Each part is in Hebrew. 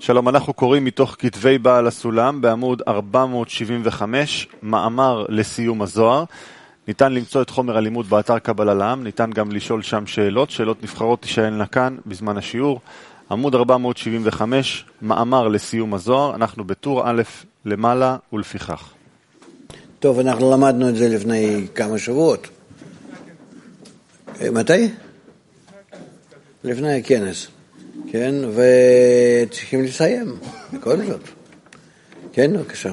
שלום, אנחנו קוראים מתוך כתבי בעל הסולם בעמוד 475, מאמר לסיום הזוהר. ניתן למצוא את חומר הלימוד באתר קבלה לעם, ניתן גם לשאול שם שאלות נבחרות תישאלנה כאן בזמן השיעור. עמוד 475, מאמר לסיום הזוהר, אנחנו בטור א' למעלה ולפיכך. טוב, אנחנו למדנו את זה לפני כמה שבועות. מתי? לפני הכנס. כן, וצריכים לסיים, בכל זאת. כן, בבקשה.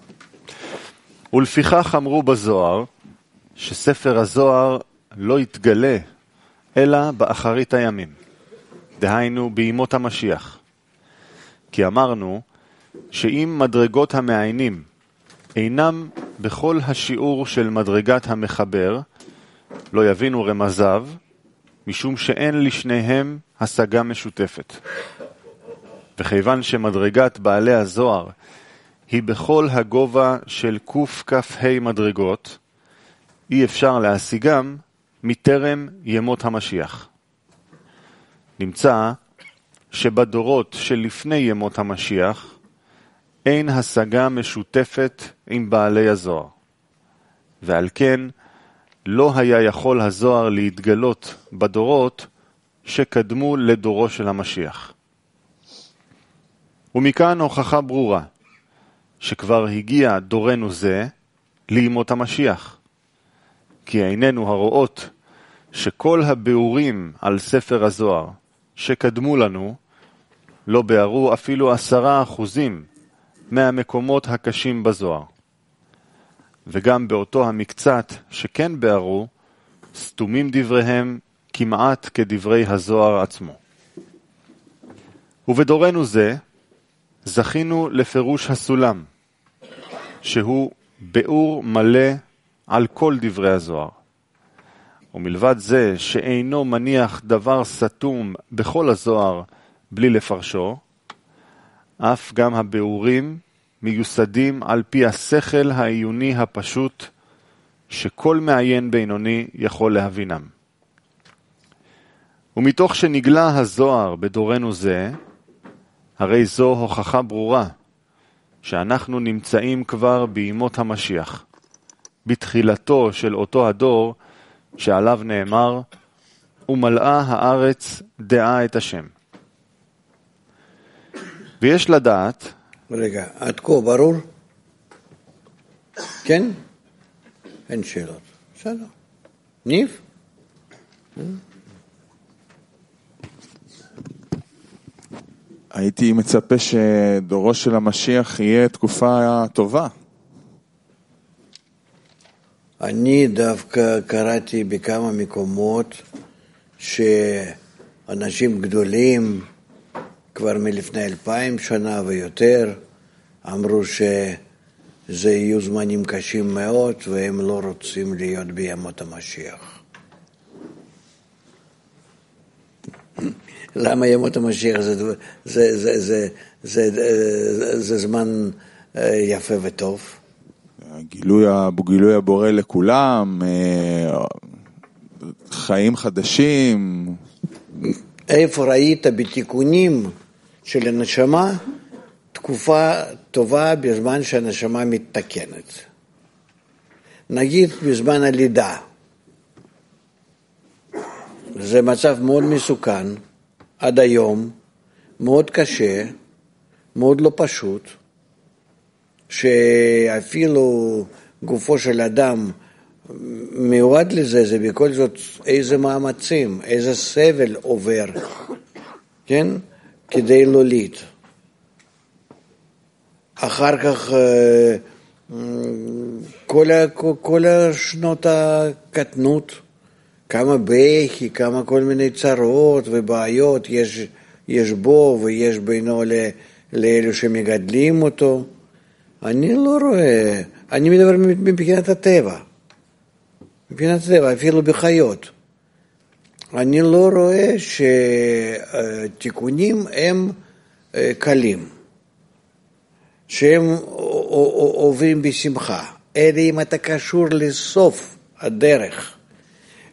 ולפיכך אמרו בזוהר, שספר הזוהר לא יתגלה, אלא באחרית הימים. דהיינו, בימות המשיח. כי אמרנו, שאם מדרגות המעיינים אינם בכל השיעור של מדרגת המחבר, לא יבינו רמזיו, משום שאין לשניהם השגה משותפת. וכיוון שמדרגת בעלי הזוהר היא בכל הגובה של קכ"ה מדרגות, אי אפשר להשיגם מטרם ימות המשיח. נמצא שבדורות שלפני ימות המשיח אין השגה משותפת עם בעלי הזוהר. ועל כן לא היה יכול הזוהר להתגלות בדורות שקדמו לדורו של המשיח. ומכאן הוכחה ברורה שכבר הגיע דורנו זה לימות המשיח. כי עינינו הרואות שכל הביאורים על ספר הזוהר שקדמו לנו לא ביארו אפילו 10% מהמקומות הקשים בזוהר. וגם באותו המקצת שכן ביארו, סתומים דבריהם כמעט כדברי הזוהר עצמו. ובדורנו זה זכינו לפירוש הסולם, שהוא ביאור מלא על כל דברי הזוהר. ומלבד זה שאינו מניח דבר סתום בכל הזוהר בלי לפרשו, אף גם הביאורים מיוסדים על פי השכל העיוני הפשוט שכל מעיין בינוני יכול להבינם. ומתוך שנגלה הזוהר בדורנו זה, הרי זו הוכחה ברורה שאנחנו נמצאים כבר בימות המשיח, בתחילתו של אותו הדור שעליו נאמר, ומלאה הארץ דעה את השם. ויש לדעת, רגע, עד כה ברור? כן? אין שאלות. בסדר. ניב? הייתי מצפה שדורו של המשיח יהיה תקופה טובה. אני דווקא קראתי בכמה מקומות שאנשים גדולים כבר מלפני 2000 שנה ויותר אמרו שזה יהיו זמנים קשים מאוד והם לא רוצים להיות בימות המשיח. למה ימות המשיח זה זמן יפה וטוב? גילוי הבורא לכולם, חיים חדשים. איפה ראית בתיקונים של הנשמה תקופה טובה בזמן שהנשמה מתתקנת? נגיד בזמן הלידה. זה מצב מאוד מסוכן, עד היום, מאוד קשה, מאוד לא פשוט, שאפילו גופו של אדם מיועד לזה, זה בכל זאת איזה מאמצים, איזה סבל עובר, כן? כדי להוליד. אחר כך כל השנות הקטנות, כמה בכי, כמה כל מיני צרות ובעיות יש בו ויש בינו לאלו שמגדלים אותו. אני לא רואה, אני מדבר מבחינת הטבע. מבחינת הטבע, אפילו בחיות. אני לא רואה שתיקונים הם קלים. שהם עוברים בשמחה. אלא אם אתה קשור לסוף הדרך,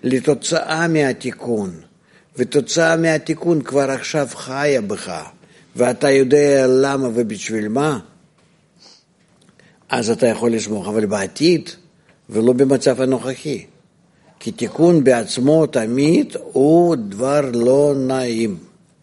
לתוצאה מהתיקון, ותוצאה מהתיקון כבר עכשיו חיה בך, ואתה יודע למה ובשביל מה, אז אתה יכול לסמוך, אבל בעתיד, ולא במצב הנוכחי. כי תיקון בעצמו תמיד הוא דבר לא נעים.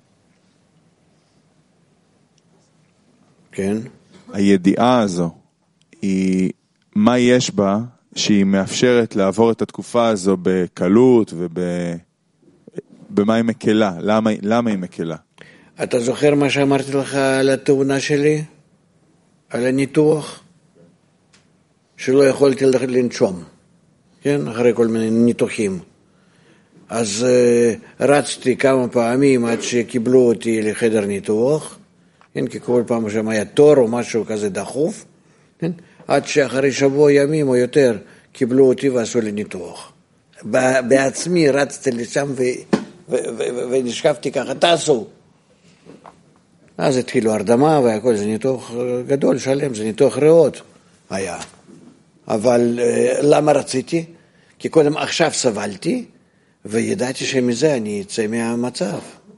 כן? הידיעה הזו, מה יש בה שהיא מאפשרת לעבור את התקופה הזו בקלות ובמה היא מקלה? למה היא מקלה? אתה זוכר מה שאמרתי לך על התאונה שלי? על הניתוח? שלא יכולתי לנשום, כן? אחרי כל מיני ניתוחים. אז רצתי כמה פעמים עד שקיבלו אותי לחדר ניתוח, כן? כי כל פעם שם היה תור או משהו כזה דחוף, כן? עד שאחרי שבוע ימים או יותר קיבלו אותי ועשו לי ניתוח. בעצמי רצתי לשם ונשקפתי ככה, תעשו. אז התחילו הרדמה והכל, זה ניתוח גדול, שלם, זה ניתוח ריאות היה. אבל למה רציתי? כי קודם עכשיו סבלתי, וידעתי שמזה אני אצא מהמצב.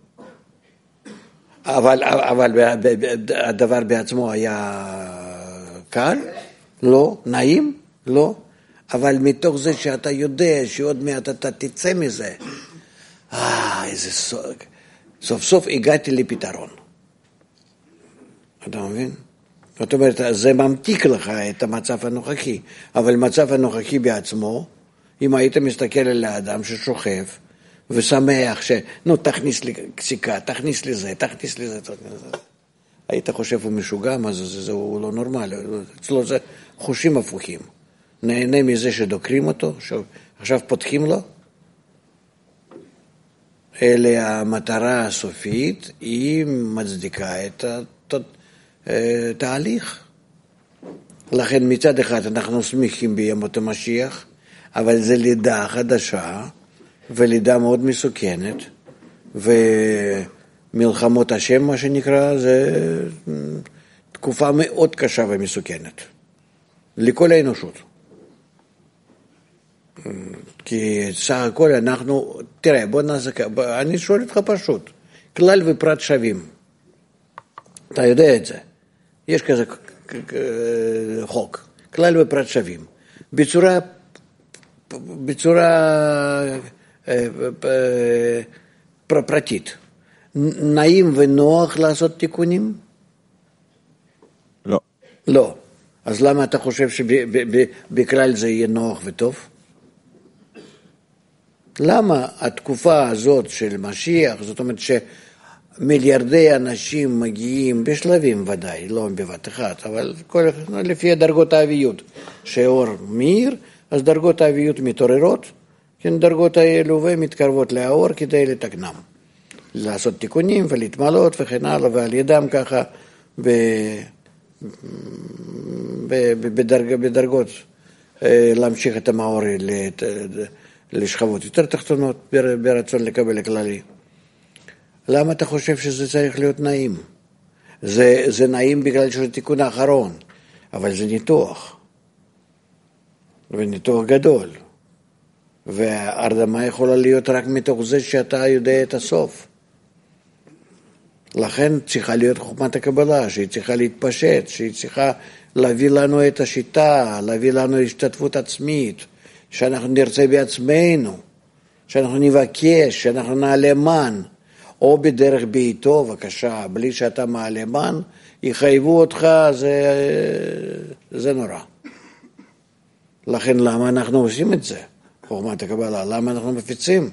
אבל הדבר בעצמו היה קל? לא. נעים? לא. אבל מתוך זה שאתה יודע שעוד מעט אתה תצא מזה, איזה סוף סוף הגעתי לפתרון. אתה מבין? זאת אומרת, זה ממתיק לך את המצב הנוכחי, אבל מצב הנוכחי בעצמו, אם היית מסתכל על האדם ששוכב ושמח תכניס לי קסיקה, תכניס לי זה, תכניס לי זה, היית חושב הוא משוגע, מה זה הוא לא נורמלי, אצלו זה חושים הפוכים, נהנה מזה שדוקרים אותו, עכשיו פותחים לו, אלה המטרה הסופית, היא מצדיקה את תהליך. לכן מצד אחד אנחנו שמחים בימות המשיח, אבל זה לידה חדשה, ולידה מאוד מסוכנת, ומלחמות השם, מה שנקרא, זה תקופה מאוד קשה ומסוכנת. לכל האנושות. כי סך הכל אנחנו, תראה, בוא נעשה, אני שואל אותך פשוט, כלל ופרט שווים. אתה יודע את זה. יש כזה חוק, כלל ופרט שווים. בצורה פרטית. נעים ונוח לעשות תיקונים? לא. לא. אז למה אתה חושב שבכלל זה יהיה נוח וטוב? למה התקופה הזאת של משיח, זאת אומרת מיליארדי אנשים מגיעים בשלבים ודאי, לא בבת אחת, אבל לפי דרגות האביות, שאור מאיר, אז דרגות האביות מתעוררות, כן, דרגות האלו ומתקרבות לאור כדי לתקנם, לעשות תיקונים ולהתמלות וכן הלאה, ועל ידם ככה בדרגות להמשיך את המאור לשכבות יותר תחתונות ברצון לקבל הכללי. למה אתה חושב שזה צריך להיות נעים? זה נעים בגלל שזה תיקון האחרון, אבל זה ניתוח. וניתוח גדול. וההרדמה יכולה להיות רק מתוך זה שאתה יודע את הסוף. לכן צריכה להיות חוכמת הקבלה, שהיא צריכה להתפשט, שהיא צריכה להביא לנו את השיטה, להביא לנו השתתפות עצמית, שאנחנו נרצה בעצמנו, שאנחנו נבקש, שאנחנו נעלה מן, או בדרך בעיתו, בבקשה, בלי שאתה מעלה מן, יחייבו אותך, זה נורא. לכן למה אנחנו עושים את זה? חוכמת הקבלה, למה אנחנו מפיצים?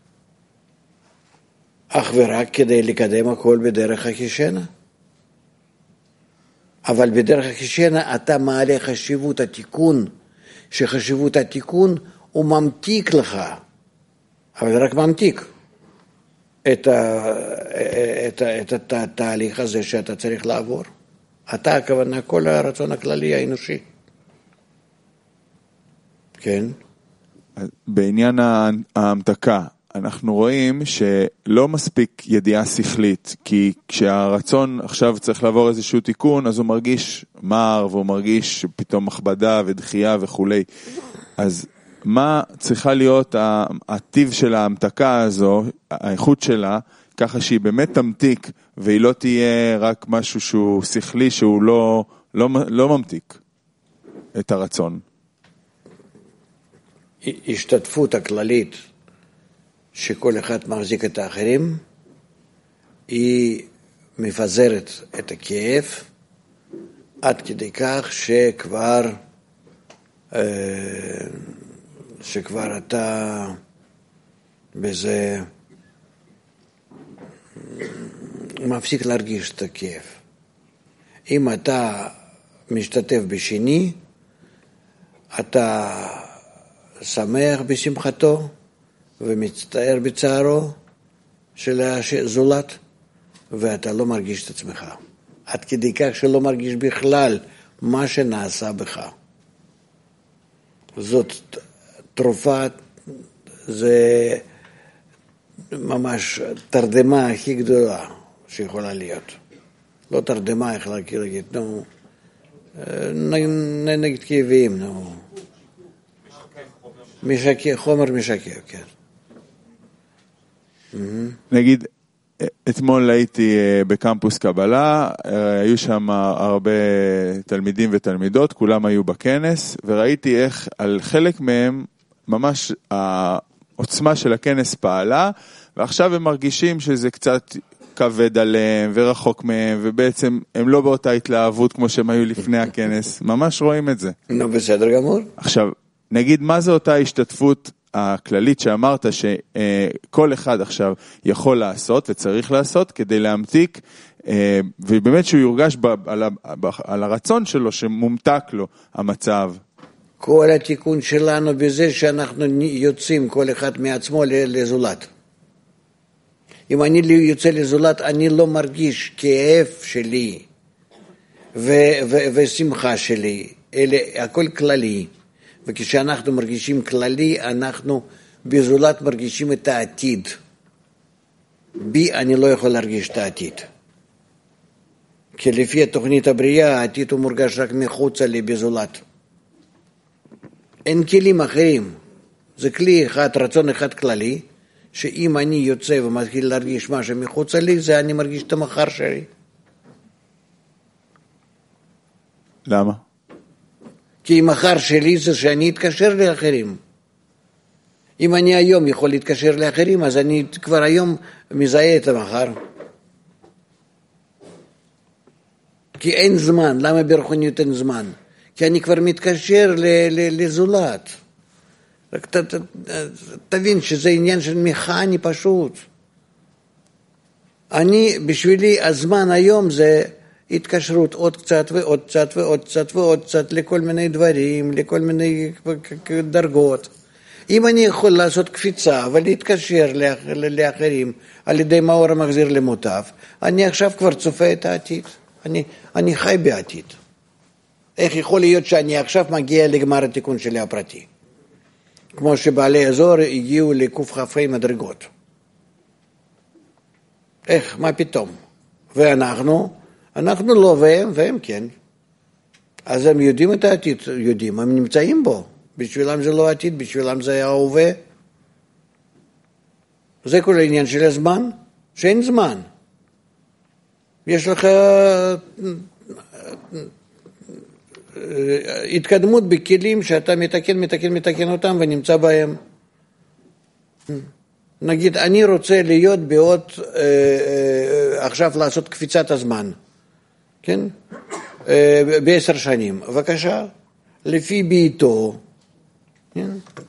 אך ורק כדי לקדם הכל בדרך החישנה. אבל בדרך החישנה אתה מעלה חשיבות התיקון, שחשיבות התיקון הוא ממתיק לך, אבל רק ממתיק את התהליך הזה שאתה צריך לעבור. אתה הכוונה כל הרצון הכללי האנושי. כן? בעניין ההמתקה, אנחנו רואים שלא מספיק ידיעה שכלית, כי כשהרצון עכשיו צריך לעבור איזשהו תיקון, אז הוא מרגיש מר, והוא מרגיש פתאום מכבדה ודחייה וכולי. אז מה צריכה להיות הטיב של ההמתקה הזו, האיכות שלה, ככה שהיא באמת תמתיק, והיא לא תהיה רק משהו שהוא שכלי, שהוא לא ממתיק את הרצון. השתתפות הכללית שכל אחד מחזיק את האחרים, היא מפזרת את הכאב, עד כדי כך שכבר אתה בזה מפסיק להרגיש את הכאב. אם אתה משתתף בשני, אתה שמח בשמחתו ומצטער בצערו של הזולת, ואתה לא מרגיש את עצמך. עד כדי כך שלא מרגיש בכלל מה שנעשה בך. זאת תרופה, זה ממש תרדמה הכי גדולה שיכולה להיות. לא תרדמה, איך להגיד, נגד כאבים, חומר משקף, כן. נגיד, אתמול הייתי בקמפוס קבלה, היו שם הרבה תלמידים ותלמידות, כולם היו בכנס, וראיתי איך על חלק מהם ממש העוצמה של הכנס פעלה, ועכשיו הם מרגישים שזה קצת כבד עליהם ורחוק מהם, ובעצם הם לא באותה התלהבות כמו שהם היו לפני הכנס, ממש רואים את זה. נו, בסדר גמור. עכשיו, נגיד מה זה אותה השתתפות הכללית שאמרת שכל אחד עכשיו יכול לעשות וצריך לעשות כדי להמתיק, ובאמת שהוא יורגש על הרצון שלו שמומתק לו המצב. כל התיקון שלנו בזה שאנחנו יוצאים כל אחד מעצמו לזולת. אם אני יוצא לזולת, אני לא מרגיש כאב שלי ושמחה שלי, אלא הכל כללי. וכשאנחנו מרגישים כללי, אנחנו בזולת מרגישים את העתיד. בי אני לא יכול להרגיש את העתיד. כי לפי התוכנית הבריאה, העתיד הוא מורגש רק מחוצה לי בזולת. אין כלים אחרים. זה כלי אחד, רצון אחד כללי, שאם אני יוצא ומתחיל להרגיש משהו מחוצה לי, זה אני מרגיש את המחר שלי. למה? כי המחר שלי זה שאני אתקשר לאחרים. אם אני היום יכול להתקשר לאחרים, אז אני כבר היום מזהה את המחר. כי אין זמן. למה ברוחניות אין זמן? כי אני כבר מתקשר לזולת. רק תבין שזה עניין של מכני פשוט. בשבילי הזמן היום זה התקשרות עוד קצת ועוד קצת ועוד קצת ועוד קצת לכל מיני דברים, לכל מיני דרגות. אם אני יכול לעשות קפיצה ולהתקשר לאחרים על ידי מאור המחזיר למוטב, אני עכשיו כבר צופה את העתיד. אני חי בעתיד. איך יכול להיות שאני עכשיו מגיע לגמר התיקון שלי הפרטי? כמו שבעלי אזור הגיעו לקופחפי מדרגות. איך? מה פתאום? ואנחנו לא, והם כן. אז הם יודעים את העתיד, יודעים, הם נמצאים בו. בשבילם זה לא עתיד, בשבילם זה ההווה. זה כל העניין של הזמן, שאין זמן. יש לך התקדמות בכלים שאתה מתקן אותם ונמצא בהם. נגיד, אני רוצה להיות בעוד, עכשיו לעשות קפיצת הזמן, כן? ב10 שנים. בבקשה, לפי ביתו, כן?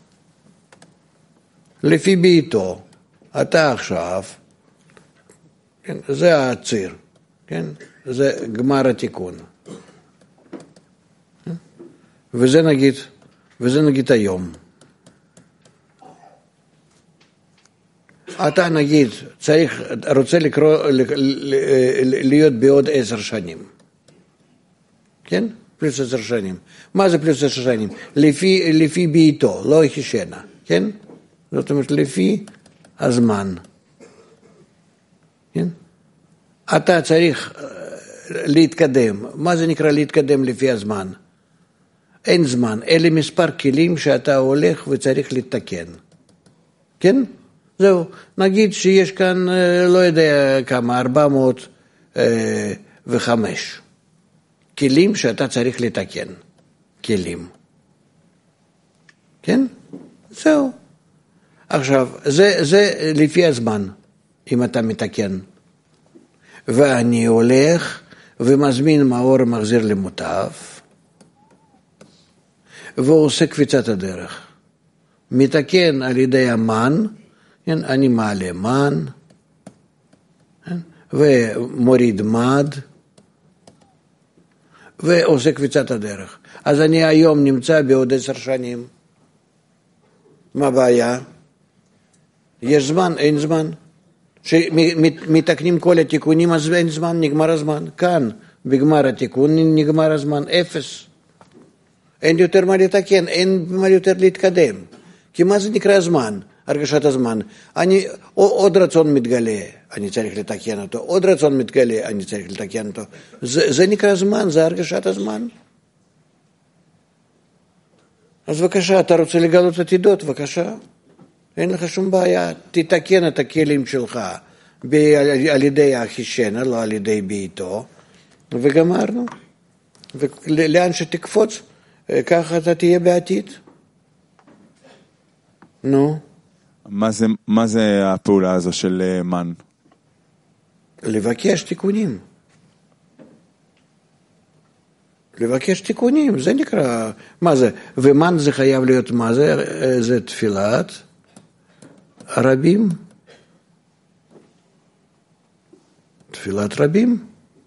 לפי ביתו, אתה עכשיו, כן? זה הציר, כן? זה גמר התיקון. וזה נגיד היום. אתה נגיד רוצה להיות בעוד 10 שנים. כן? פלוס 10 שנים. מה זה פלוס 10 שנים? לפי ביתו, לא ישנה. כן? זאת אומרת, לפי הזמן. כן? אתה צריך להתקדם. מה זה נקרא להתקדם לפי הזמן? אין זמן. אלה מספר כלים שאתה הולך וצריך לתקן. כן? זהו, נגיד שיש כאן, לא יודע כמה, 405 כלים שאתה צריך לתקן. כלים. כן? זהו. עכשיו, זה לפי הזמן, אם אתה מתקן. ואני הולך ומזמין מאור מחזיר למוטב, והוא עושה קפיצת הדרך. מתקן על ידי המן, אני מעלה מן, ומוריד מד, ועושה קפיצת הדרך. אז אני היום נמצא בעוד 10 שנים. מה הבעיה? יש זמן, אין זמן. שמתקנים כל התיקונים, אז אין זמן, נגמר הזמן. כאן, בגמר התיקון, נגמר הזמן, 0. אין יותר מה לתקן, אין מה יותר להתקדם. כי מה זה נקרא זמן? הרגשת הזמן. עוד רצון מתגלה, אני צריך לתקן אותו. עוד רצון מתגלה, אני צריך לתקן אותו. זה נקרא זמן, זה הרגשת הזמן. אז בבקשה, אתה רוצה לגלות עתידות, בבקשה. אין לך שום בעיה. תתקן את הכלים שלך על ידי האחישנה, לא על ידי ביתו, וגמרנו. ולאן שתקפוץ, ככה אתה תהיה בעתיד. נו. מה זה הפעולה הזו של מן? לבקש תיקונים. לבקש תיקונים, זה נקרא, מה זה? ומן זה חייב להיות, מה זה? זה תפילת רבים. תפילת רבים.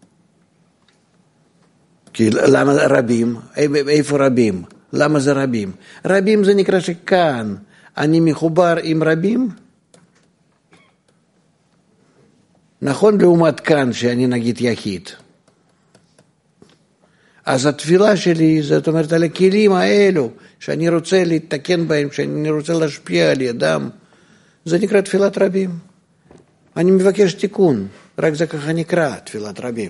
כי למה רבים? איפה רבים? למה זה רבים? רבים זה נקרא שכאן אני מחובר עם רבים. נכון לעומת כאן שאני נגיד יחיד. אז התפילה שלי, זאת אומרת, על הכלים האלו, שאני רוצה להתקן בהם, שאני רוצה להשפיע על ידם, זה נקרא תפילת רבים. אני מבקש תיקון, רק זה ככה נקרא, תפילת רבים.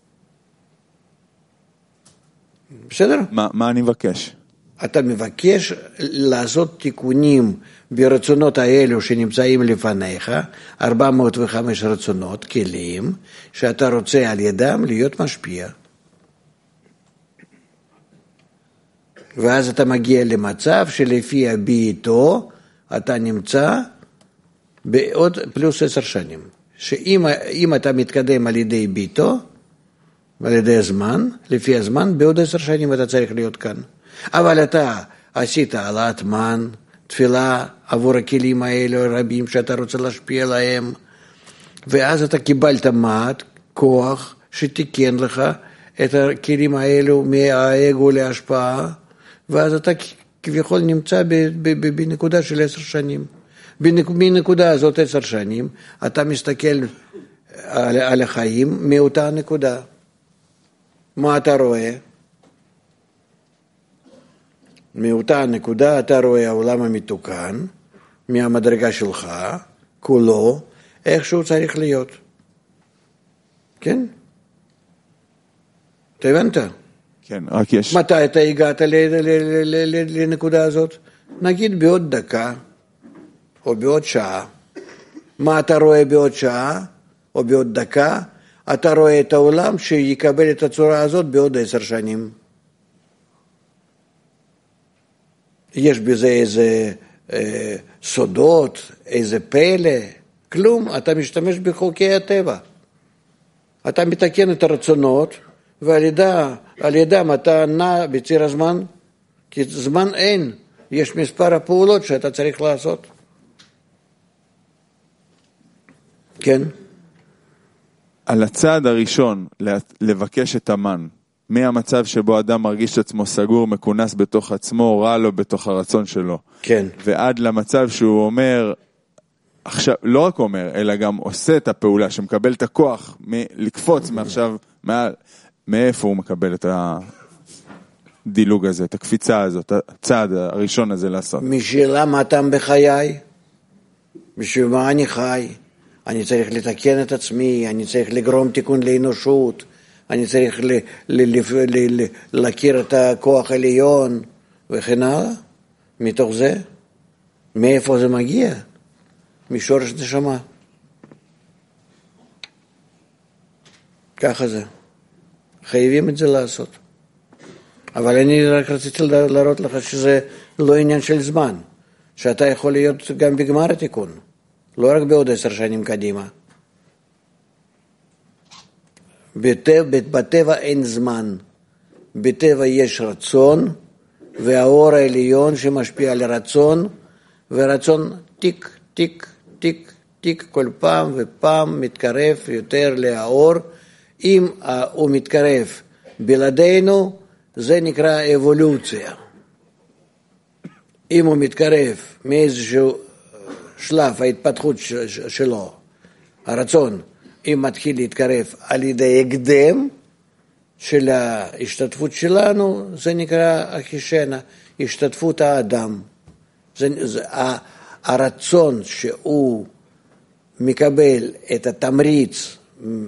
בסדר? מה אני מבקש? אתה מבקש לעשות תיקונים ברצונות האלו שנמצאים לפניך, 405 רצונות, כלים, שאתה רוצה על ידם להיות משפיע. ואז אתה מגיע למצב שלפי הביתו, אתה נמצא בעוד פלוס 10 שנים. שאם אתה מתקדם על ידי ביתו, על ידי הזמן, לפי הזמן, בעוד 10 שנים אתה צריך להיות כאן. אבל אתה עשית העלאת מן, תפילה עבור הכלים האלו רבים שאתה רוצה להשפיע עליהם, ואז אתה קיבלת מעט, כוח, שתיקן לך את הכלים האלו מהאגו להשפעה, ואז אתה כביכול נמצא בנקודה של 10 שנים. בנקודה הזאת 10 שנים, אתה מסתכל על החיים מאותה נקודה. מה אתה רואה? מאותה נקודה אתה רואה העולם המתוקן, מהמדרגה שלך, כולו, איך שהוא צריך להיות. כן? אתה הבנת? כן, רק יש. מתי אתה הגעת לנקודה הזאת? נגיד בעוד דקה, או בעוד שעה. מה אתה רואה בעוד שעה, או בעוד דקה? אתה רואה את העולם שיקבל את הצורה הזאת בעוד 10 שנים. יש בזה איזה סודות, איזה פלא, כלום, אתה משתמש בחוקי הטבע. אתה מתקן את הרצונות, ועל ידם אתה נע בציר הזמן, כי זמן אין, יש מספר הפעולות שאתה צריך לעשות. כן? על הצעד הראשון, לבקש את המן, מהמצב שבו אדם מרגיש את עצמו סגור, מכונס בתוך עצמו, רע לו בתוך הרצון שלו. כן. ועד למצב שהוא אומר, עכשיו, לא רק אומר, אלא גם עושה את הפעולה, שמקבל את הכוח לקפוץ מעכשיו, מאיפה הוא מקבל את הדילוג הזה, את הקפיצה הזאת, הצעד הראשון הזה לעשות. משאלה מה הטעם בחיי? בשביל מה אני חי? אני צריך לתקן את עצמי, אני צריך לגרום תיקון לאנושות, אני צריך להכיר את הכוח העליון וכן הלאה. מתוך זה, מאיפה זה מגיע? משורש נשמה. ככה זה. חייבים את זה לעשות. אבל אני רק רציתי להראות לך שזה לא עניין של זמן, שאתה יכול להיות גם בגמר התיקון, לא רק בעוד 10 שנים קדימה. בטבע אין זמן, בטבע יש רצון, והאור העליון שמשפיע על הרצון, ורצון טיק, טיק, טיק, טיק, כל פעם ופעם מתקרב יותר לאור. אם הוא מתקרב בלעדינו, זה נקרא אבולוציה. אם הוא מתקרב מאיזשהו שלב ההתפתחות שלו, הרצון, אם מתחיל להתקרב על ידי הקדם של ההשתתפות שלנו, זה נקרא אחישנה, השתתפות האדם. הרצון שהוא מקבל את התמריץ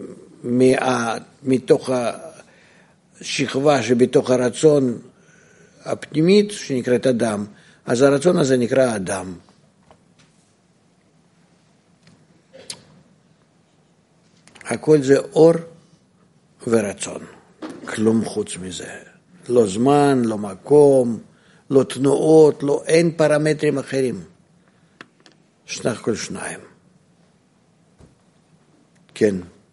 מתוך השכבה שבתוך הרצון הפנימית שנקראת אדם, אז הרצון הזה נקרא אדם. הכל זה אור ורצון, כלום חוץ מזה. לא זמן, לא מקום, לא תנועות, לא, אין פרמטרים אחרים. סך כל שניים. כן.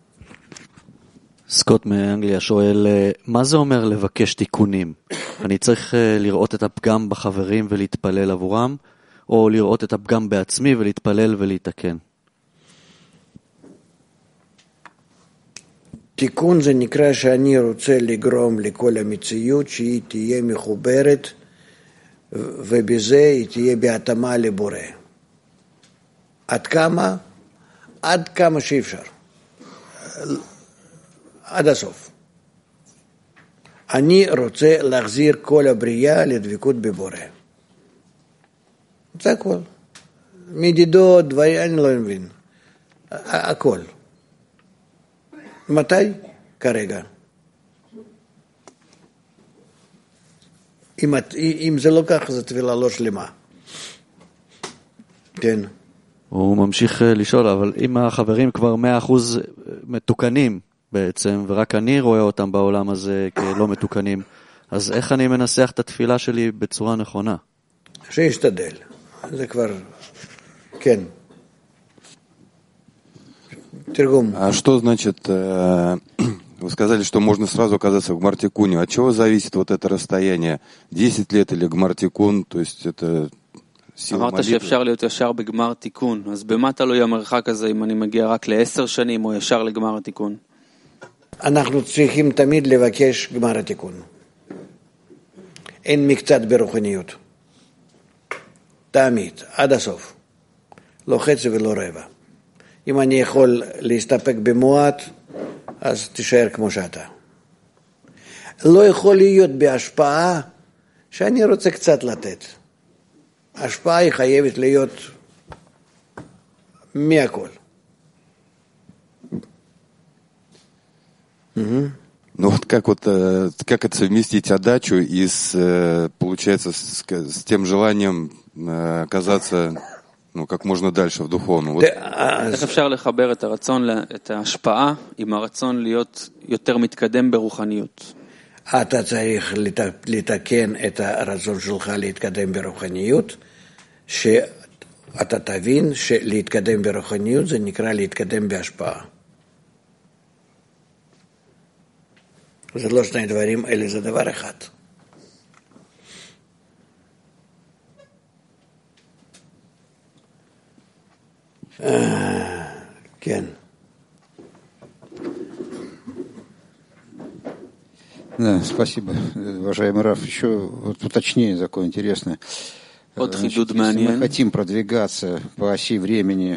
סקוט מאנגליה שואל, מה זה אומר לבקש תיקונים? אני צריך לראות את הפגם בחברים ולהתפלל עבורם, או לראות את הפגם בעצמי ולהתפלל ולהתקן? תיקון זה נקרא שאני רוצה לגרום לכל המציאות שהיא תהיה מחוברת, ובזה היא תהיה בהתאמה לבורא. עד כמה? עד כמה שאפשר. עד הסוף. אני רוצה להחזיר כל הבריאה לדבקות בבורא. זה הכל. מדידות, דברים, אני לא מבין. הכל. מתי? כרגע. אם זה לא כך, זו תפילה לא שלמה. כן. הוא ממשיך לשאול, אבל אם החברים כבר 100% מתוקנים בעצם, ורק אני רואה אותם בעולם הזה כלא מתוקנים, אז איך אני מנסח את התפילה שלי בצורה נכונה? שישתדל. זה כבר... כן. А что значит, вы сказали, что можно сразу оказаться в Гмар-Тикуне. От чего зависит вот это расстояние? 10 лет или Гмар-Тикун? То есть это сила молитвы? אמרת שאפשר להיות ישר בגמר תיקון. אז במה תלוי המרחק הזה אם אני מגיע רק ל10 שנים או ישר לגמר התיקון? אנחנו צריכים תמיד לבקש גמר התיקון. אין מקצת ברוחניות. תמיד, עד הסוף. לא חצי ולא רבע. אם אני יכול להסתפק במועט, אז תישאר כמו שאתה. לא יכול להיות בהשפעה שאני רוצה קצת לתת. ההשפעה היא חייבת להיות מהכל. Ну вот как это совместить отдачу и получается с тем желанием оказаться как можно дальше в духовном? איך אפשר לחבר את הרצון, את ההשפעה עם הרצון להיות יותר מתקדם ברוחניות? אתה צריך לתקן את הרצון שלך להתקדם ברוחניות, שאתה תבין שלהתקדם ברוחניות זה נקרא להתקדם בהשפעה. זה לא שני דברים, אלא זה דבר אחד. כן. Да, спасибо, уважаемый Раф. Еще вот уточнение такое интересное. Значит, если мы хотим продвигаться по оси времени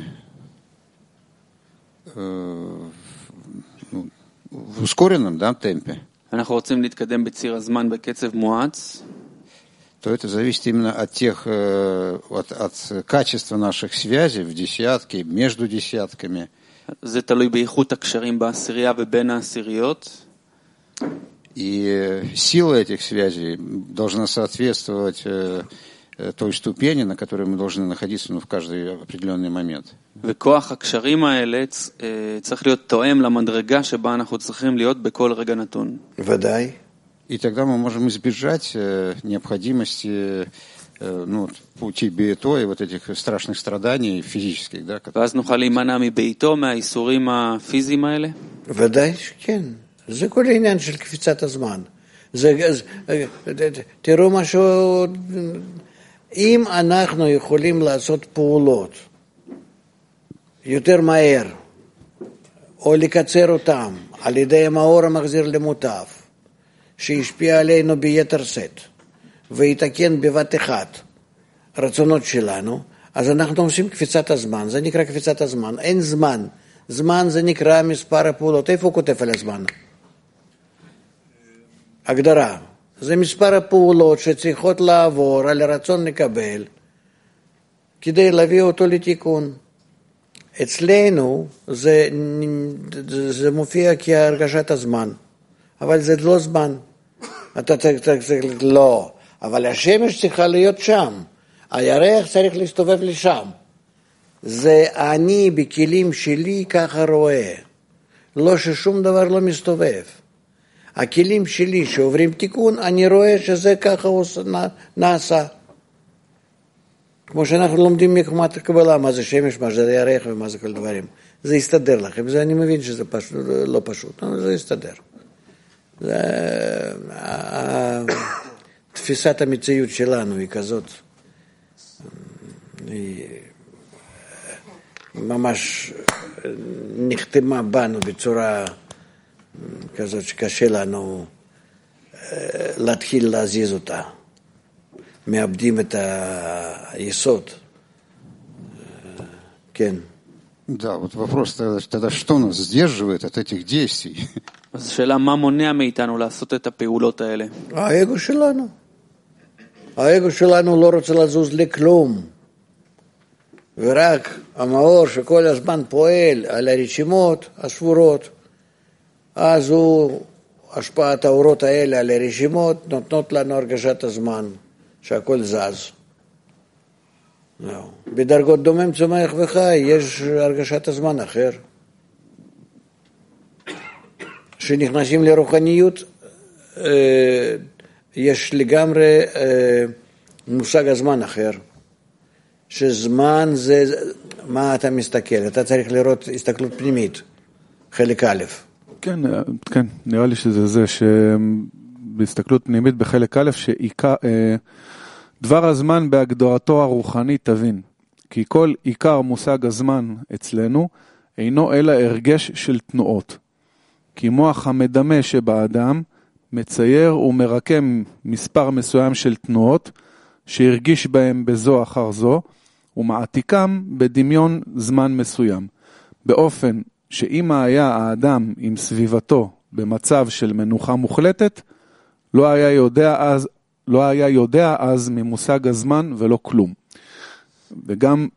в ускоренном, да, темпе, אנחנו רוצים להתקדם בציר הזמן בקצב מואץ, то это зависит именно от тех, от качества наших связей в десятке, между десятками. זה תלוי באיכות הקשרים בעשירייה ובין העשיריות. И сила этих связей должна соответствовать той ступени, на которой мы должны находиться в каждый определенный момент. וכוח הקשרים האלה צריך להיות תואם למדרגה שבה אנחנו צריכים להיות בכל רגע נתון. ודאי. И тогда мы можем избежать необходимости пути ביתו и вот этих страшных страданий физических, да? ואז נוכל להימנע מביתו, מהאיסורים הפיזיים האלה? ודאי שכן. זה כל העניין של קפיצת הזמן. תראו משהו, אם אנחנו יכולים לעשות פעולות יותר מהר, או לקצר אותם על ידי המאור המחזיר למוטב, שישפיע עלינו ביתר שאת, ויתקן בבת אחת רצונות שלנו, אז אנחנו עושים קפיצת הזמן, זה נקרא קפיצת הזמן, אין זמן, זמן זה נקרא מספר הפעולות, איפה הוא כותב על הזמן? הגדרה, זה מספר הפעולות שצריכות לעבור על הרצון לקבל, כדי להביא אותו לתיקון. אצלנו זה מופיע כהרגשת הזמן, אבל זה לא זמן. אתה צריך, לא, אבל השמש צריכה להיות שם, הירח צריך להסתובב לשם. זה אני בכלים שלי ככה רואה, לא ששום דבר לא מסתובב. הכלים שלי שעוברים תיקון, אני רואה שזה ככה נעשה. כמו שאנחנו לומדים מחוכמת הקבלה, מה זה שמש, מה זה ירח ומה זה כל דברים. זה יסתדר לכם, זה אני מבין שזה לא פשוט, אבל זה יסתדר. תפיסת המציאות שלנו היא כזאת, היא ממש נחתמה בנו בצורה כזאת שקשה לנו להתחיל להזיז אותה. מאבדים את היסוד. כן. Да, вот вопрос тогда, что нас сдерживает от этих действий? אז השאלה, מה מונע מאיתנו לעשות את הפעולות האלה? האגו שלנו. האגו שלנו לא רוצה לזוז לכלום. ורק המאור שכל הזמן פועל על הרשימות השבורות, אז הוא, השפעת האורות האלה על הרשימות, נותנות לנו הרגשת הזמן, שהכל זז. בדרגות דומם צומח וחי, יש הרגשת הזמן אחר. כשנכנסים לרוחניות, יש לגמרי מושג הזמן אחר. שזמן זה, מה אתה מסתכל? אתה צריך לראות הסתכלות פנימית, חלק א'. כן, נראה לי שזה זה, שבהסתכלות פנימית בחלק א', דבר הזמן בהגדרתו הרוחנית תבין, כי כל עיקר מושג הזמן אצלנו אינו אלא הרגש של תנועות. כי מוח המדמה שבאדם מצייר ומרקם מספר מסוים של תנועות שהרגיש בהם בזו אחר זו, ומעתיקם בדמיון זמן מסוים, באופן שאם היה האדם עם סביבתו במצב של מנוחה מוחלטת, לא היה יודע אז ממושג הזמן ולא כלום. וגם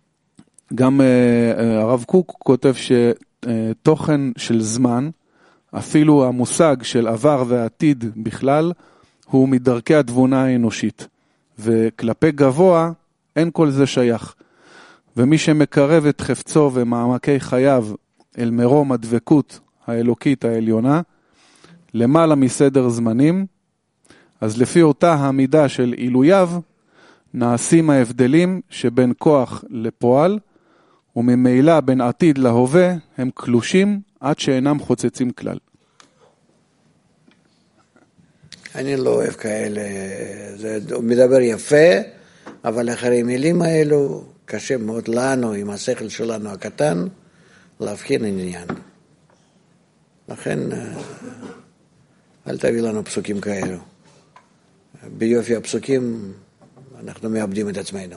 הרב קוק כותב שתוכן של זמן, אפילו המושג של עבר ועתיד בכלל, הוא מדרכי התבונה האנושית. וכלפי גבוה אין כל זה שייך. ומי שמקרב את חפצו ומעמקי חייו אל מרום הדבקות האלוקית העליונה, למעלה מסדר זמנים, אז לפי אותה המידה של עילוייו, נעשים ההבדלים שבין כוח לפועל, וממילא בין עתיד להווה הם קלושים עד שאינם חוצצים כלל. אני לא אוהב כאלה, זה מדבר יפה, אבל אחרי מילים האלו קשה מאוד לנו, עם השכל שלנו הקטן, להבחין עניין. לכן, אל תביא לנו פסוקים כאלו. ביופי הפסוקים, אנחנו מאבדים את עצמנו.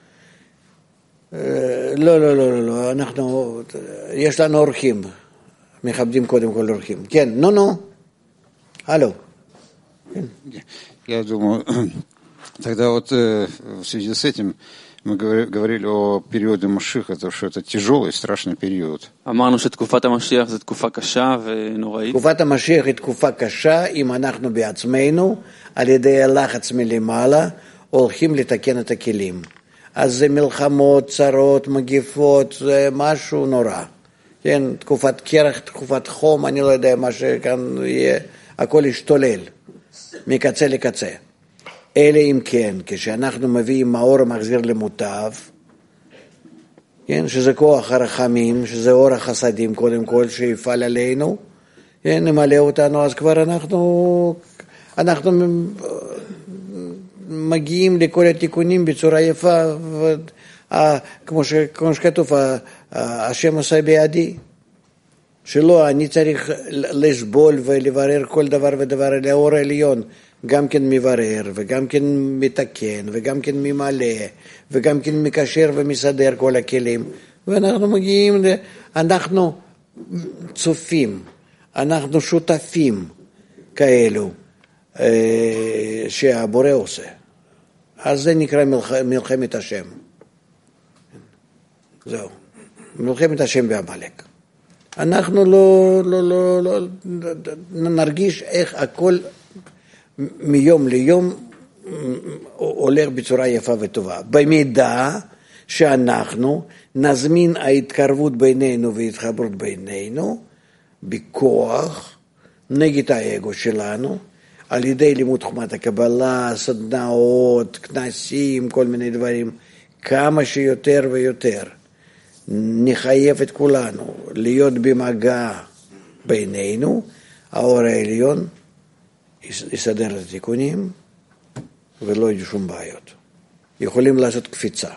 לא, אנחנו, יש לנו אורחים, מכבדים קודם כל אורחים. כן, נו, הלו. Я думаю, тогда вот в связи с этим мы говорили о периоде Машиха, что это тяжелый, страшный период. אמרנו שתקופת המשיח זו תקופה קשה ונוראית. תקופת המשיח היא תקופה קשה אם אנחנו בעצמנו, על ידי הלחץ מלמעלה, הולכים לתקן את הכלים. אז זה מלחמות, צרות, מגיפות, זה משהו נורא. כן, תקופת קרח, תקופת חום, אני לא יודע מה שכאן יהיה, הכל ישתולל, מקצה לקצה. אלא אם כן, כשאנחנו מביאים מאור המחזיר למוטב, כן, שזה כוח הרחמים, שזה אור החסדים קודם כל שיפעל עלינו, כן, נמלא אותנו, אז כבר אנחנו מגיעים לכל התיקונים בצורה יפה, כמו שכתוב, השם עושה בידי, שלא, אני צריך לסבול ולברר כל דבר ודבר על האור העליון, גם כן מברר, וגם כן מתקן, וגם כן ממלא, וגם כן מקשר ומסדר כל הכלים, ואנחנו מגיעים, אנחנו צופים, אנחנו שותפים כאלו, שהבורא עושה. אז זה נקרא מלחמת השם. זהו. מלחמת השם בעמלק. אנחנו לא נרגיש איך הכל מיום ליום הולך בצורה יפה וטובה. במידה שאנחנו נזמין ההתקרבות בינינו והתחברות בינינו בכוח נגד האגו שלנו, על ידי לימוד חוכמת הקבלה, סדנאות, כנסים, כל מיני דברים, כמה שיותר ויותר. נחייב את כולנו להיות במגע בינינו, האור העליון יסדר את התיקונים ולא יהיו שום בעיות. יכולים לעשות קפיצה.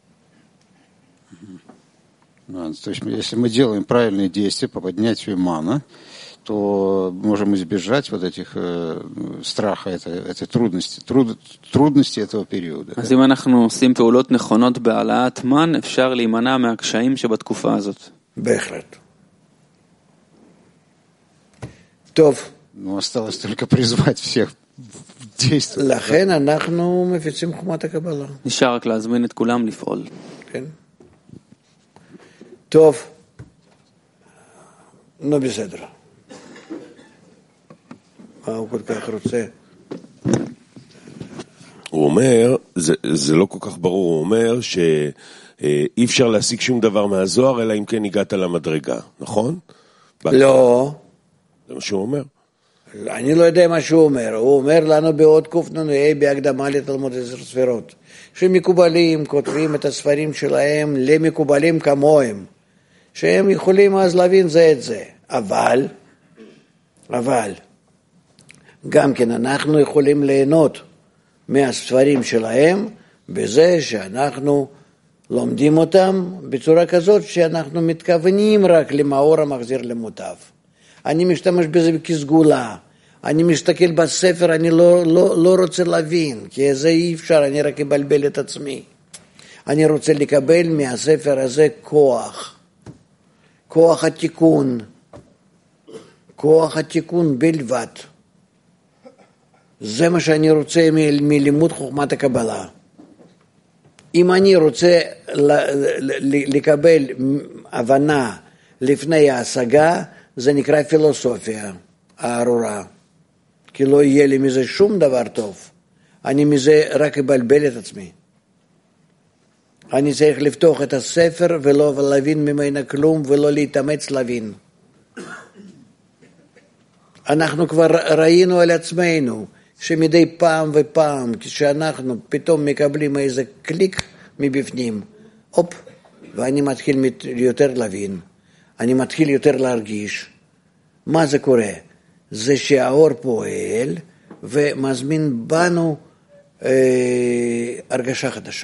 То есть, если мы делаем правильные действия по поднятию мана, то можем избежать вот этих страха, этой трудности этого периода. אז אם אנחנו עושים פעולות נכונות בהעלאת מן, אפשר להימנע מהקשיים שבתקופה הזאת. בהחלט. טוב. Ну, осталось только призвать всех действовать. לכן אנחנו מפיצים חוכמת הקבלה. נשאר רק להזמין את כולם לפעול. כן. טוב. נו בסדר. מה הוא כל כך רוצה? הוא אומר, זה לא כל כך ברור, הוא אומר שאי אפשר להשיג שום דבר מהזוהר, אלא אם כן הגעת למדרגה, נכון? לא. זה מה שהוא אומר. אני לא יודע מה שהוא אומר. הוא אומר לנו בעוד קופנונאי בהקדמה לתלמוד 10 ספירות, שמקובלים כותבים את הספרים שלהם למקובלים כמוהם, שהם יכולים אז להבין זה את זה. אבל, גם כן אנחנו יכולים ליהנות מהספרים שלהם, בזה שאנחנו לומדים אותם בצורה כזאת שאנחנו מתכוונים רק למאור המחזיר למוטב. אני משתמש בזה כסגולה, אני מסתכל בספר, אני לא רוצה להבין, כי זה אי אפשר, אני רק אבלבל את עצמי. אני רוצה לקבל מהספר הזה כוח התיקון בלבד. זה מה שאני רוצה מלימוד חוכמת הקבלה. אם אני רוצה לקבל הבנה לפני ההשגה, זה נקרא פילוסופיה הארורה. כי לא יהיה לי מזה שום דבר טוב. אני מזה רק אבלבל את עצמי. אני צריך לפתוח את הספר ולא להבין ממנה כלום ולא להתאמץ להבין. אנחנו כבר ראינו על עצמנו שמדי פעם ופעם כשאנחנו פתאום מקבלים איזה קליק מבפנים, ואני מתחיל יותר להבין, אני מתחיל יותר להרגיש. מה זה קורה? זה שהאור פועל ומזמין בנו הרגשה חדשה.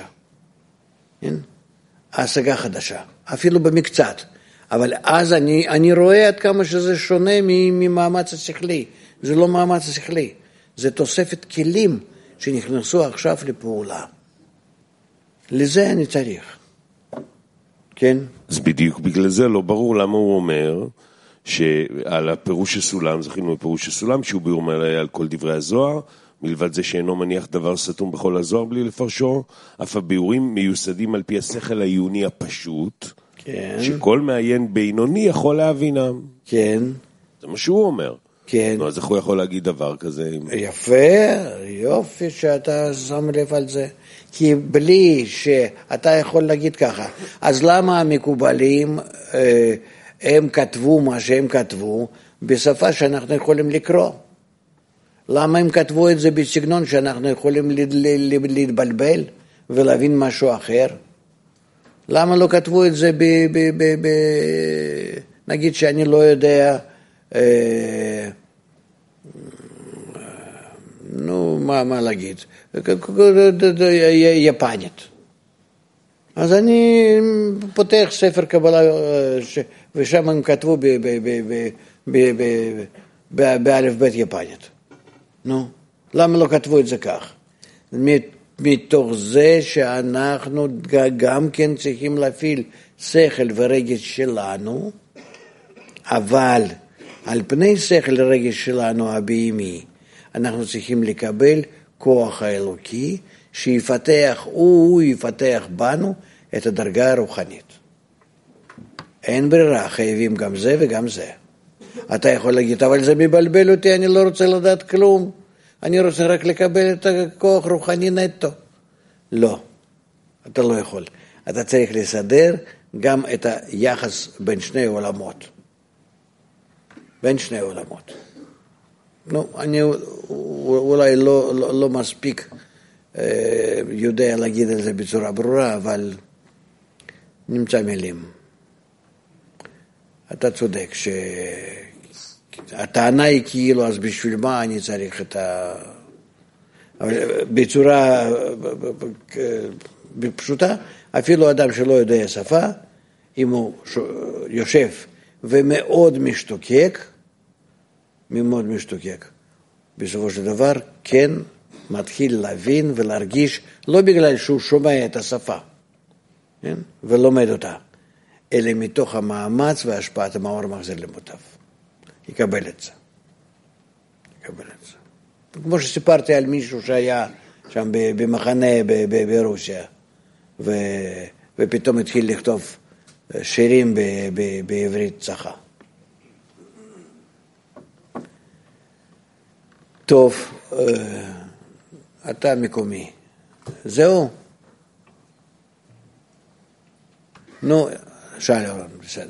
השגה חדשה, אפילו במקצת. אבל אז אני רואה עד כמה שזה שונה ממאמץ השכלי. זה לא מאמץ השכלי, זה תוספת כלים שנכנסו עכשיו לפעולה. לזה אני צריך. כן? אז בדיוק בגלל זה לא ברור למה הוא אומר שעל הפירוש הסולם, זכינו בפירוש הסולם, שהוא ביאור מלא על כל דברי הזוהר, מלבד זה שאינו מניח דבר סתום בכל הזוהר בלי לפרשו, אף הביאורים מיוסדים על פי השכל העיוני הפשוט, כן. שכל מעיין בינוני יכול להבינם. כן. זה מה שהוא אומר. כן. אז איך הוא יכול להגיד דבר כזה? יפה, יופי שאתה שם לב על זה. כי בלי שאתה יכול להגיד ככה, אז למה המקובלים, הם כתבו מה שהם כתבו, בשפה שאנחנו יכולים לקרוא? למה הם כתבו את זה בסגנון שאנחנו יכולים להתבלבל ולהבין משהו אחר? למה לא כתבו את זה נגיד שאני לא יודע, נו, מה להגיד? יפנית. אז אני פותח ספר קבלה, ושם הם כתבו באלף בית יפנית. נו, למה לא כתבו את זה כך? מתוך זה שאנחנו גם כן צריכים להפעיל שכל ורגש שלנו, אבל על פני שכל ורגש שלנו הבהמי, אנחנו צריכים לקבל כוח האלוקי שיפתח, הוא יפתח בנו את הדרגה הרוחנית. אין ברירה, חייבים גם זה וגם זה. אתה יכול להגיד, אבל זה מבלבל אותי, אני לא רוצה לדעת כלום. אני רוצה רק לקבל את הכוח רוחני נטו. לא, אתה לא יכול. אתה צריך לסדר גם את היחס בין שני עולמות. בין שני עולמות. נו, אני אולי לא מספיק יודע להגיד על זה בצורה ברורה, אבל נמצא מילים. אתה צודק שהטענה היא כאילו, אז בשביל מה אני צריך את אבל בצורה פשוטה, אפילו אדם שלא יודע שפה, אם הוא יושב ומאוד משתוקק, בסופו של דבר כן מתחיל להבין ולהרגיש, לא בגלל שהוא שומע את השפה, כן? ולומד אותה, אלא מתוך המאמץ והשפעת המאור מחזיר למוטב. יקבל את זה. כמו שסיפרתי על מישהו שהיה שם במחנה ברוסיה, ופתאום התחיל לכתוב שירים בעברית צחה. טוב, אתה מקומי. זהו? נו, שלום, בסדר.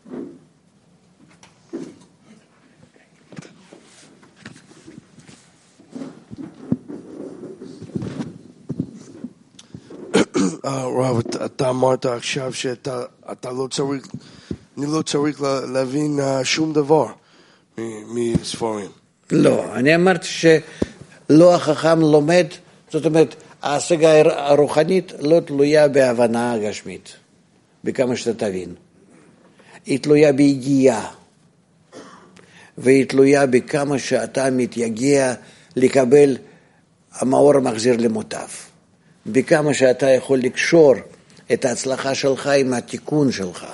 רב, אתה אמרת עכשיו שאתה לא צריך, אני לא צריך להבין שום דבר מספרים. לא, אני אמרתי שלא החכם לומד, זאת אומרת, ההשגה הרוחנית לא תלויה בהבנה הגשמית, בכמה שאתה תבין. היא תלויה ביגיעה, והיא תלויה בכמה שאתה מתייגע לקבל המאור המחזיר למוטב. בכמה שאתה יכול לקשור את ההצלחה שלך עם התיקון שלך.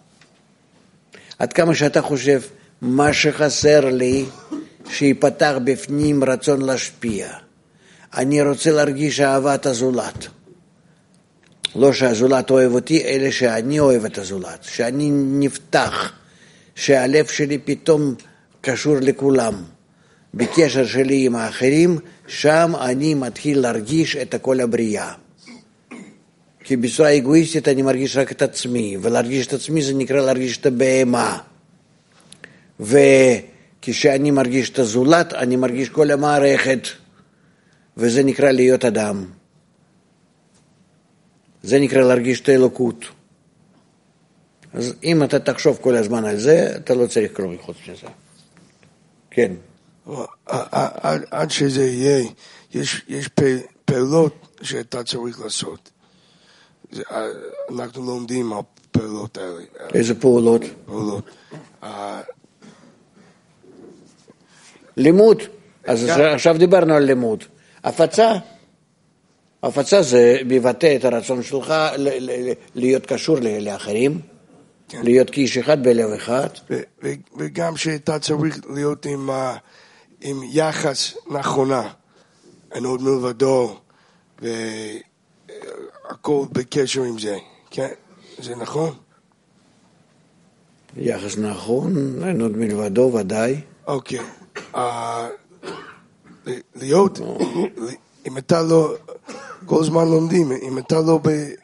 עד כמה שאתה חושב, מה שחסר לי, שיפתח בפנים רצון להשפיע. אני רוצה להרגיש אהבת הזולת. לא שהזולת אוהב אותי, אלא שאני אוהב את הזולת. שאני נפתח, שהלב שלי פתאום קשור לכולם. בקשר שלי עם האחרים, שם אני מתחיל להרגיש את כל הבריאה. כי בצורה אגואיסטית אני מרגיש רק את עצמי, ולהרגיש את עצמי זה נקרא להרגיש את הבהמה. וכשאני מרגיש את הזולת, אני מרגיש כל המערכת, וזה נקרא להיות אדם. זה נקרא להרגיש את האלוקות. אז אם אתה תחשוב כל הזמן על זה, אתה לא צריך כלום חוץ מזה. כן. עד שזה יהיה, יש פעולות שאתה צריך לעשות. אנחנו לומדים על פעולות האלה. איזה פעולות? פעולות. לימוד. אז עכשיו דיברנו על לימוד. הפצה זה מבטא את הרצון שלך להיות קשור לאחרים, להיות כאיש אחד בלב אחד. וגם שאתה צריך להיות עם יחס נכונה, אין עוד מלבדו, והכל בקשר עם זה, כן? זה נכון? יחס נכון, אין עוד מלבדו ודאי. אוקיי, להיות, אם אתה לא, כל הזמן לומדים, אם אתה לא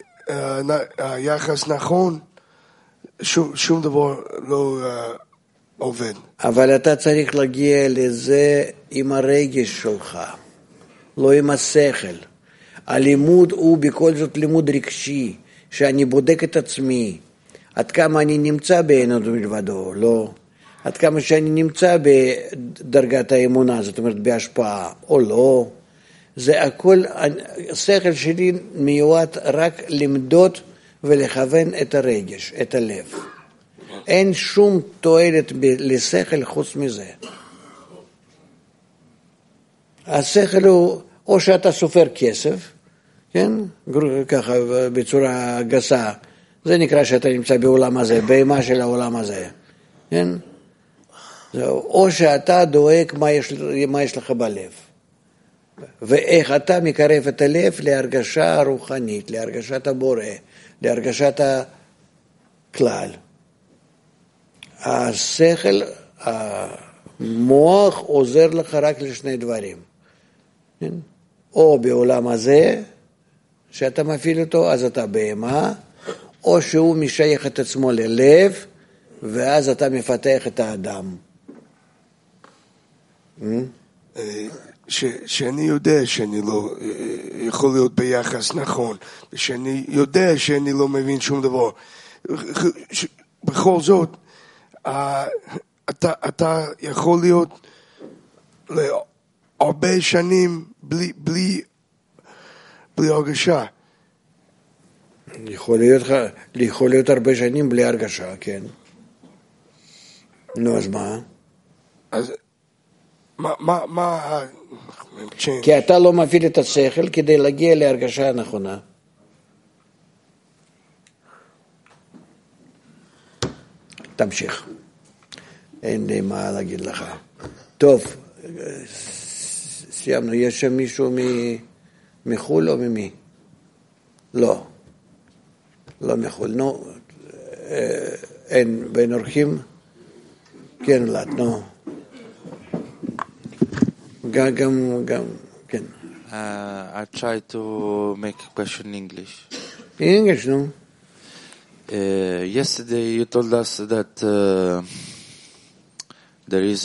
ביחס נכון, שום דבר לא עובד. אבל אתה צריך להגיע לזה עם הרגש שלך, לא עם השכל. הלימוד הוא בכל זאת לימוד רגשי, שאני בודק את עצמי, עד כמה אני נמצא בעין עוד מלבדו, לא. עד כמה שאני נמצא בדרגת האמונה, זאת אומרת בהשפעה, או לא. זה הכל, השכל שלי מיועד רק למדוד ולכוון את הרגש, את הלב. אין שום תועלת לשכל חוץ מזה. השכל הוא, או שאתה סופר כסף, כן? ככה בצורה גסה, זה נקרא שאתה נמצא בעולם הזה, בהמה של העולם הזה, כן? או שאתה דואג מה יש לך בלב. ואיך אתה מקרב את הלב להרגשה רוחנית, להרגשת הבורא, להרגשת הכלל. השכל, המוח עוזר לך רק לשני דברים. כן? או בעולם הזה, שאתה מפעיל אותו, אז אתה בהמה, או שהוא משייך את עצמו ללב, ואז אתה מפתח את האדם. שאני יודע שאני לא יכול להיות ביחס נכון, ושאני יודע שאני לא מבין שום דבר. בכל זאת, אתה יכול להיות להרבה שנים בלי הרגשה. יכול להיות הרבה שנים בלי הרגשה, כן. נו, אז מה? אז מה כי אתה לא מפעיל את השכל כדי להגיע להרגשה הנכונה. תמשיך. אין לי מה להגיד לך. טוב, סיימנו. יש שם מישהו מחול או ממי? לא. לא מחול. נו, אין בין אורחים? כן, לת, נו. גם, כן. I try to make a question in English. In English, no? Yesterday you told us that there is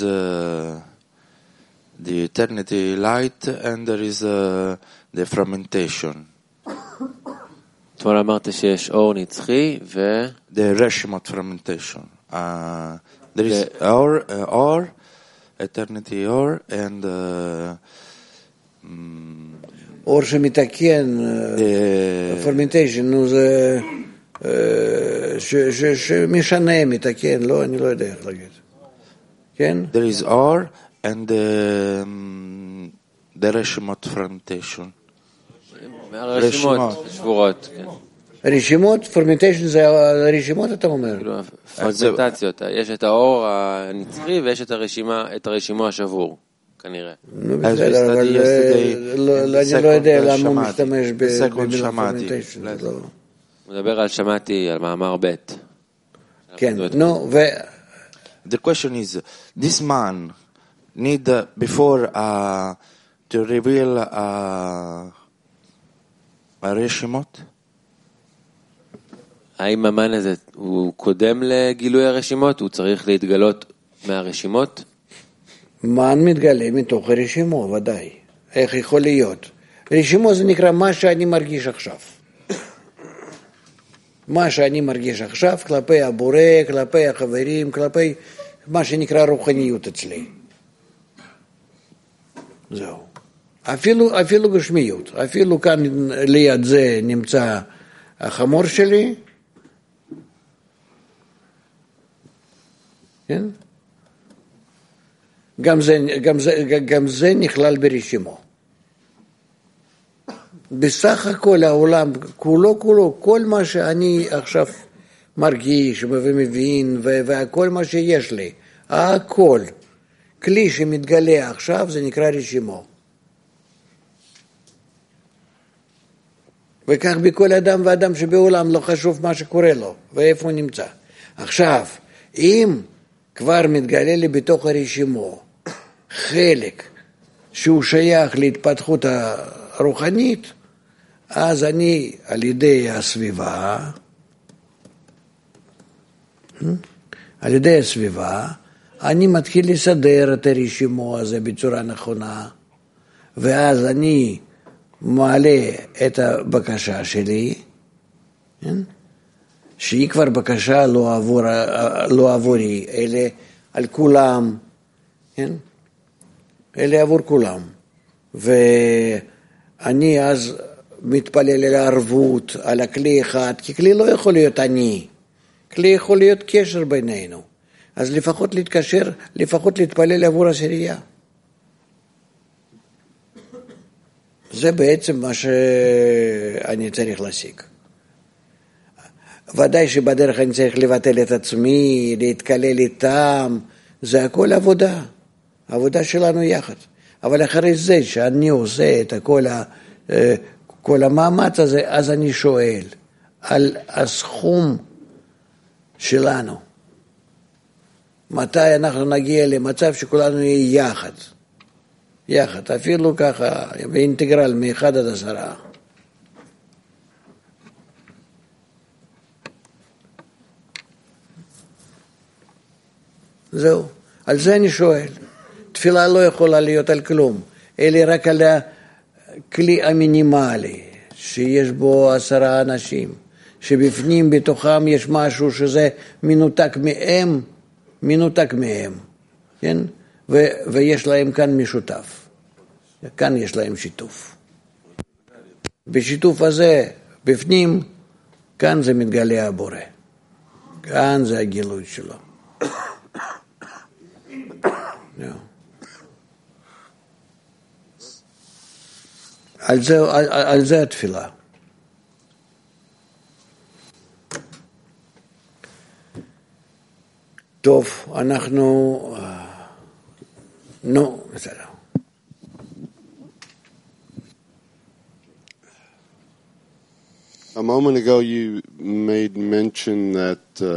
the eternity light and there is the fragmentation. אתמול אמרת שיש אור נצחי ו... The Reshimot fragmentation. There is or eternity or and אור שמתקן, fermentation, נו זה שמשנה, מתקן, לא, אני לא יודע איך להגיד. כן? There is or and the Reshimot fragmentation. הרשימות שבורות, כן. רשימות, פרמנטיישן זה הרשימות, אתה אומר? פרמנטציות, יש את האור הנצחי ויש את הרשימו השבור, כנראה. בסדר, אבל אני לא יודע למה הוא משתמש במילה פרמנטיישן. הוא מדבר על שמעתי, על מאמר ב'. כן, נו, ו... The question is, this man need before to reveal הרשימות? האם המן הזה הוא קודם לגילוי הרשימות? הוא צריך להתגלות מהרשימות? מן מתגלה מתוך הרשימו, ודאי. איך יכול להיות? רשימו זה נקרא מה שאני מרגיש עכשיו. מה שאני מרגיש עכשיו כלפי הבורא, כלפי החברים, כלפי מה שנקרא רוחניות אצלי. זהו. אפילו גשמיות. אפילו כאן ליד זה נמצא החמור שלי. כן? גם זה נכלל ברשימו. בסך הכל העולם, כולו, כל מה שאני עכשיו מרגיש ומבין, וכל מה שיש לי, הכל, כלי שמתגלה עכשיו, זה נקרא רשימו. וכך בכל אדם ואדם שבעולם לא חשוב מה שקורה לו, ואיפה הוא נמצא. עכשיו, אם כבר מתגלה לי בתוך הרשימו, חלק שהוא שייך להתפתחות הרוחנית, אז אני על ידי הסביבה, אני מתחיל לסדר את הרשימו הזה בצורה נכונה, ואז אני מעלה את הבקשה שלי, שהיא כבר בקשה לא עבורי, אלה על כולם, אלה עבור כולם. ואני אז מתפלל על הערבות, על הכלי אחד, כי כלי לא יכול להיות אני, כלי יכול להיות קשר בינינו. אז לפחות להתקשר, לפחות להתפלל עבור עשירייה. זה בעצם מה שאני צריך להשיג. ודאי שבדרך אני צריך לבטל את עצמי, להתקלל איתם, זה הכל עבודה, עבודה שלנו יחד. אבל אחרי זה שאני עושה את כל המאמץ הזה, אז אני שואל על הסכום שלנו. מתי אנחנו נגיע למצב שכולנו נהיה יחד? יחד, אפילו ככה, באינטגרל מ-1 עד 10. זהו, על זה אני שואל. תפילה לא יכולה להיות על כלום, אלא רק על הכלי המינימלי, שיש בו 10 אנשים, שבפנים בתוכם יש משהו שזה מנותק מהם, כן? ויש להם כאן משותף, כאן יש להם שיתוף. בשיתוף הזה, בפנים, כאן זה מתגלה הבורא, כאן זה הגילוי שלו. על זה התפילה. טוב, אנחנו... בסדר. A moment ago you made mention that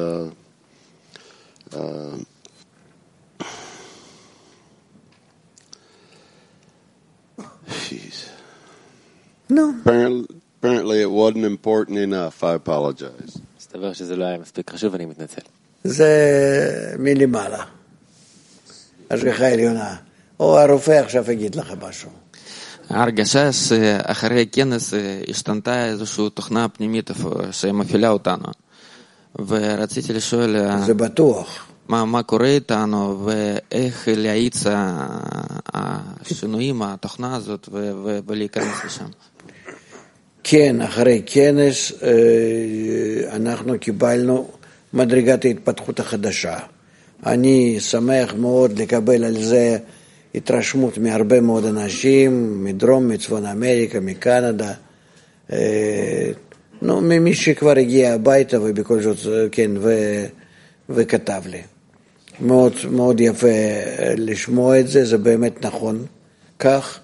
No. Apparently it wasn't important enough. I apologize. מסתבר שזה לא היה מספיק חשוב, אני מתנצל. זה מלמעלה. השגחה עליונה. או הרופא עכשיו יגיד לך משהו. ההרגשה שאחרי הכנס השתנתה איזושהי תוכנה פנימית שמפעילה אותנו. ורציתי לשאול... זה בטוח. מה קורה איתנו ואיך להאיץ השינויים, התוכנה הזאת, ולהיכנס לשם. כן, אחרי כנס אנחנו קיבלנו מדרגת ההתפתחות החדשה. אני שמח מאוד לקבל על זה התרשמות מהרבה מאוד אנשים, מדרום, מצפון אמריקה, מקנדה, ממי שכבר הגיע הביתה ובכל זאת, כן, וכתב לי. מאוד, מאוד יפה לשמוע את זה, זה באמת נכון כך.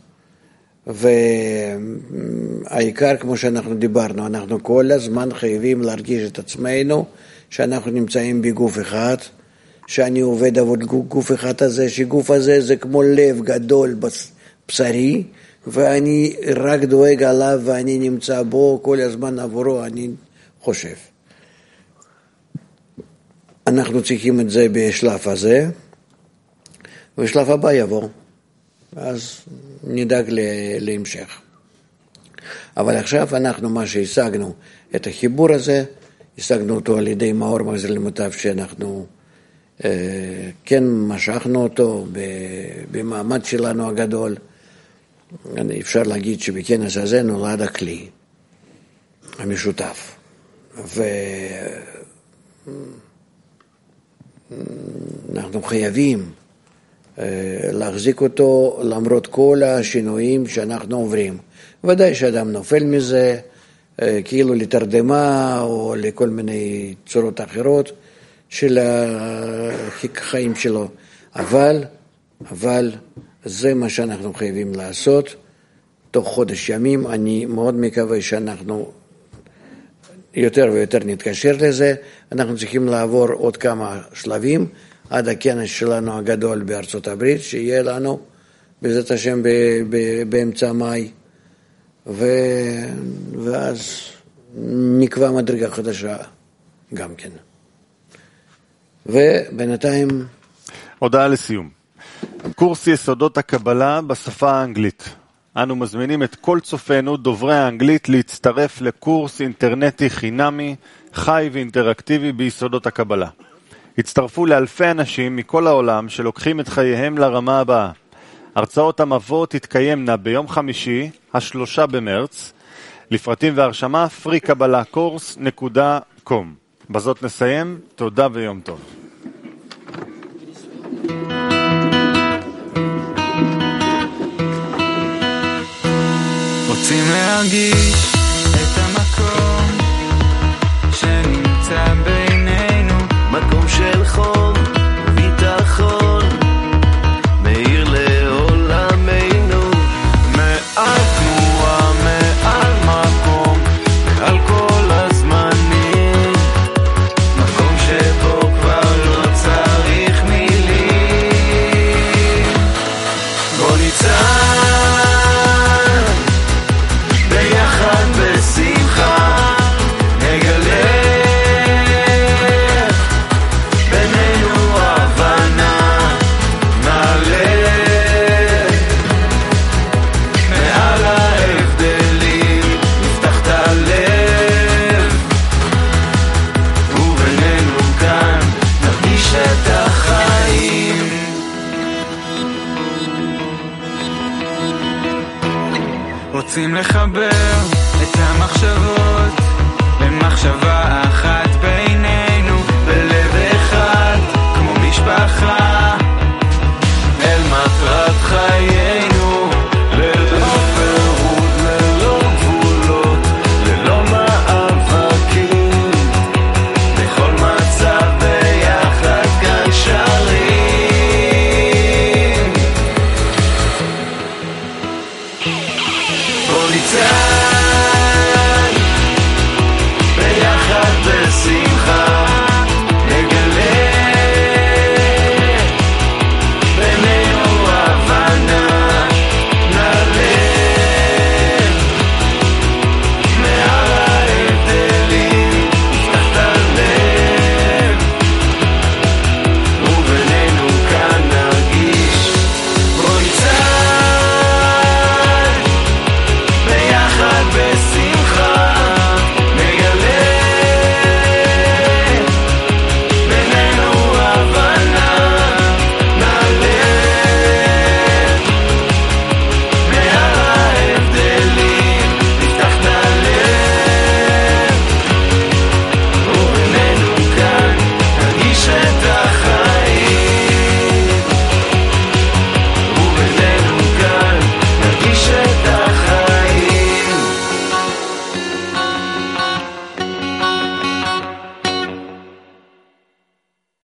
והעיקר, כמו שאנחנו דיברנו, אנחנו כל הזמן חייבים להרגיש את עצמנו שאנחנו נמצאים בגוף אחד, שאני עובד עבוד גוף אחד הזה, שגוף הזה זה כמו לב גדול בשרי, ואני רק דואג עליו ואני נמצא בו כל הזמן עבורו, אני חושב. אנחנו צריכים את זה בשלב הזה, ושלב הבא יבוא, אז נדאג להמשך. אבל עכשיו אנחנו מה שהשגנו, את החיבור הזה, השגנו אותו על ידי מאור מחזיר למוטב, שאנחנו כן משכנו אותו במעמד שלנו הגדול. אפשר להגיד שבכנס הזה נולד הכלי המשותף. ואנחנו חייבים להחזיק אותו למרות כל השינויים שאנחנו עוברים. ודאי שאדם נופל מזה, כאילו לתרדמה או לכל מיני צורות אחרות של החיים שלו. אבל זה מה שאנחנו חייבים לעשות. תוך חודש ימים אני מאוד מקווה שאנחנו יותר ויותר נתקשר לזה. אנחנו צריכים לעבור עוד כמה שלבים, עד הכנס שלנו הגדול בארצות הברית, שיהיה לנו בעזרת השם באמצע מאי, ואז נקבע מדרגה חדשה גם כן. ובינתיים... הודעה לסיום. קורס יסודות הקבלה בשפה האנגלית. אנו מזמינים את כל צופינו דוברי האנגלית להצטרף לקורס אינטרנטי חינמי, חי ואינטראקטיבי ביסודות הקבלה. הצטרפו לאלפי אנשים מכל העולם שלוקחים את חייהם לרמה הבאה. הרצאות המבוא תתקיימנה ביום חמישי, 3 במרץ, לפרטים והרשמה freekabalacourse.com. בזאת נסיים, תודה ויום טוב. רוצים להרגיש את המקום שנמצא בינינו, מקום של חום וביטחון מאיר לעולמנו, מעל תנועה, מעל מקום, מעל כל הזמנים, מקום שבו כבר לא צריך מילים. בוא ניצן ביחד בשמחה, נגלה בינינו הבנה, נעלה מעל ההבדלים, נפתח את הלב, ובינינו כאן נרגיש את החיים. רוצים לחבר את המחשבות למחשבה אחת בינינו, בלב אחד כמו משפחה, אל מטרת חיינו, ללא פירוד, ללא גבולות, ללא מאבקים, בכל מצב ביחד כאן שרים. בוא ניצן